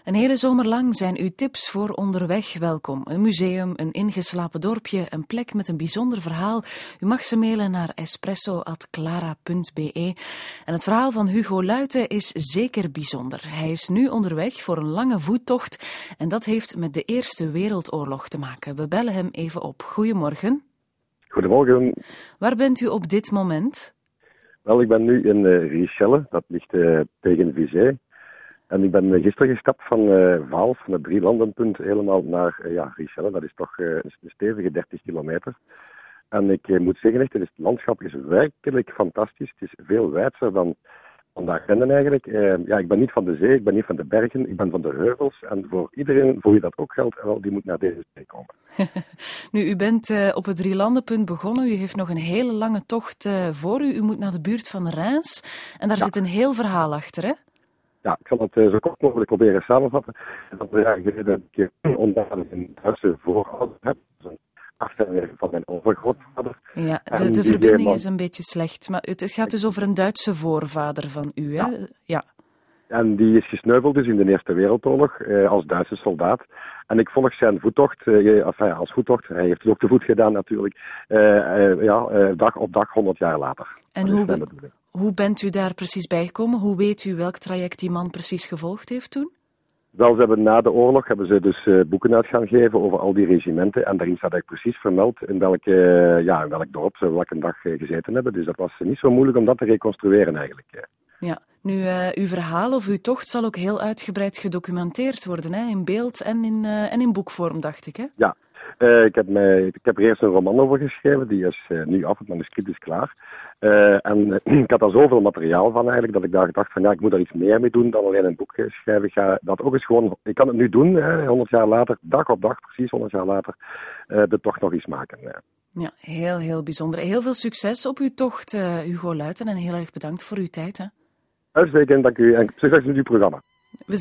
Een hele zomer lang zijn uw tips voor onderweg welkom. Een museum, een ingeslapen dorpje, een plek met een bijzonder verhaal. U mag ze mailen naar espresso@clara.be. En het verhaal van Hugo Luyten is zeker bijzonder. Hij is nu onderweg voor een lange voettocht en dat heeft met de Eerste Wereldoorlog te maken. We bellen hem even op. Goedemorgen. Goedemorgen. Waar bent u op dit moment? Wel, ik ben nu in Richelle, dat ligt tegen Vizé. En ik ben gisteren gestapt van Vaals, van het Drielandenpunt, helemaal naar Richelle. Dat is toch een stevige 30 kilometer. En ik moet zeggen, echt, het landschap is werkelijk fantastisch. Het is veel wijdser dan de Ardennen eigenlijk. Ik ben niet van de zee, ik ben niet van de bergen, ik ben van de heuvels. En voor iedereen, voor wie dat ook geldt, wel, die moet naar deze streek komen. Nu, u bent op het Drielandenpunt begonnen. U heeft nog een hele lange tocht voor u. U moet naar de buurt van Reims. En daar zit een heel verhaal achter, hè? Ja, ik zal het zo kort mogelijk proberen samenvatten. Dat we jaren geleden een keer ontdekt een Duitse voorouder heb. Dus een afstammeling van mijn overgrootvader. Ja, de verbinding is een beetje slecht. Maar het gaat dus over een Duitse voorvader van u, hè? Ja. En die is gesneuveld dus in de Eerste Wereldoorlog als Duitse soldaat. En ik volg zijn voettocht, als voettocht. Hij heeft het ook te voet gedaan natuurlijk. Dag op dag 100 jaar later. En hoe bent u daar precies bijgekomen? Hoe weet u welk traject die man precies gevolgd heeft toen? Wel, na de oorlog hebben ze dus boeken uit gaan geven over al die regimenten. En daarin staat eigenlijk precies vermeld in welk dorp ze welke dag gezeten hebben. Dus dat was niet zo moeilijk om dat te reconstrueren eigenlijk. Ja, nu uw verhaal of uw tocht zal ook heel uitgebreid gedocumenteerd worden, hè? In beeld en in boekvorm, dacht ik, hè? Ja. Ik heb er eerst een roman over geschreven, die is nu af, het manuscript is klaar. En ik had daar zoveel materiaal van eigenlijk, dat ik daar dacht van ik moet er iets meer mee doen dan alleen een boek schrijven. Ik kan het nu doen, 100 jaar later, dag op dag, precies 100 jaar later, de tocht nog iets maken. Ja, heel, heel bijzonder. Heel veel succes op uw tocht, Hugo Luyten, en heel erg bedankt voor uw tijd. Hè. Uitstekend, dank u en succes met uw programma.